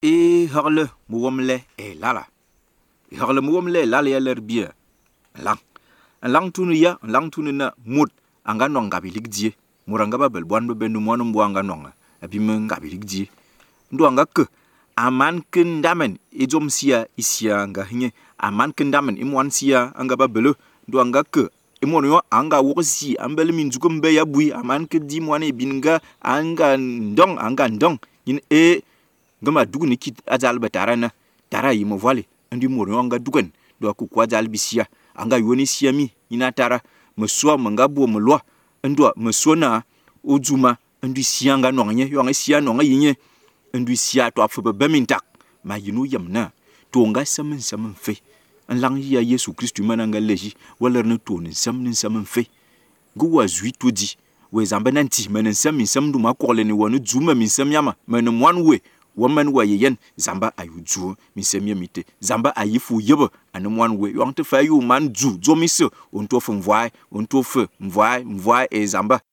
E harle muwamle e lala. Harle muwamle lala ya lerbia. Lang tunu ya, lang tunu na mut anga no ngabilik die. Muranga babel bwan be bendu monu mbwanga nonga. Abime ngabilik die. Ndo anga ke aman kendamen ejom sia isia nga hinye. Aman kendamen imwan sia anga babelo. Ndo anga ke imono yo anga wosi ambele minzuko mbe ya bui aman ke di mwane binga anga ndong yin ngama dugu ni kit azal batarana tara yi mo voile ndi moro anga dugen do ku kwa zal bisia anga yoni siami ina tara meswa manga bo mlo ndo mesona ojuma ndi sianga nonye yo nga sia no nga yinye ndi sia to afu be mintak ma yinu yamna to nga samen fe lang ya Yesu Kristu mananga leji wala ne to ni sam fe gu wa zui to di we zamba nanti menen sam du makorle ni wonu zuma min sam yama men one way woman wa yen zamba ayuju misemia mite zamba ayifu yebo anemwan we yong te fa yu man ju zo miso onto fu mvai e zamba